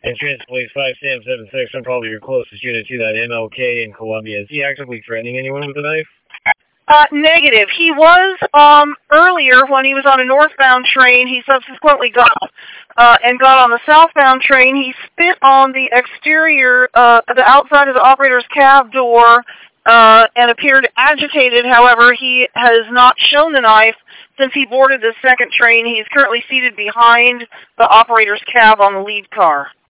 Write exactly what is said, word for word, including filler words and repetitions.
Insurance Police five Sam seven six, I'm probably your closest unit to that M L K in Columbia. Is he actively threatening anyone with a knife? Uh, negative. He was, um, earlier when he was on a northbound train. He subsequently got, uh, and got on the southbound train. He spit on the exterior, uh, the outside of the operator's cab door, uh, and appeared agitated. However, he has not shown the knife since he boarded the second train. He's currently seated behind the operator's cab on the lead car.